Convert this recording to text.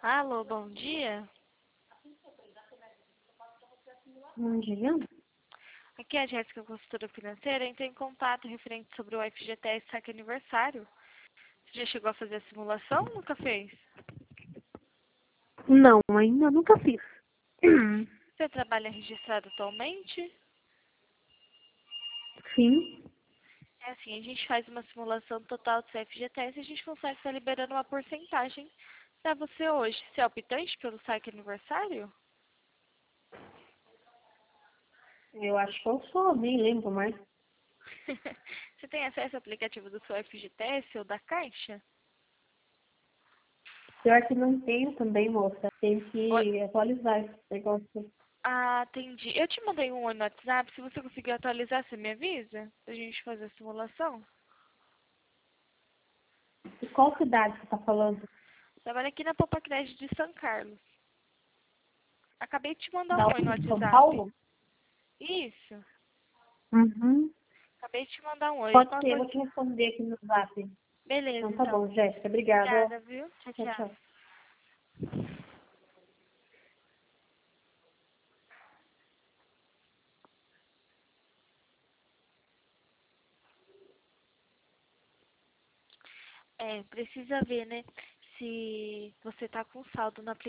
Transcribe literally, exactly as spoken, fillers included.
Alô, bom dia. Bom dia. Aqui é a Jéssica, consultora financeira. Entrei em contato referente sobre o F G T S Saque Aniversário. Você já chegou a fazer a simulação ou nunca fez? Não, ainda nunca fiz. Você trabalha registrado atualmente? Sim. É assim, a gente faz uma simulação total do seu F G T S e a gente consegue estar liberando uma porcentagem para você hoje. Você é optante pelo Saque Aniversário? Eu acho que eu sou, nem lembro mais. Você tem acesso ao aplicativo do seu F G T S ou da Caixa? Pior que não tenho também, moça. Tem Oi? que atualizar esse negócio. Ah, entendi. Eu te mandei um oi no WhatsApp. Se você conseguir atualizar, você me avisa? Pra gente fazer a simulação? E qual cidade você tá falando? Trabalho aqui na Popa Crédito de São Carlos. Acabei de te mandar Da um oi no onde? De São WhatsApp. Paulo? Isso. Uhum. Acabei de te mandar um oi. Pode Qualquer ser, eu coisa... vou te responder aqui no zap. Beleza, Então tá então. bom, Jéssica. Obrigada. Obrigada, viu? Tchau, Tchau, tchau. tchau. É, precisa ver, né? Se você tá com saldo no aplicativo.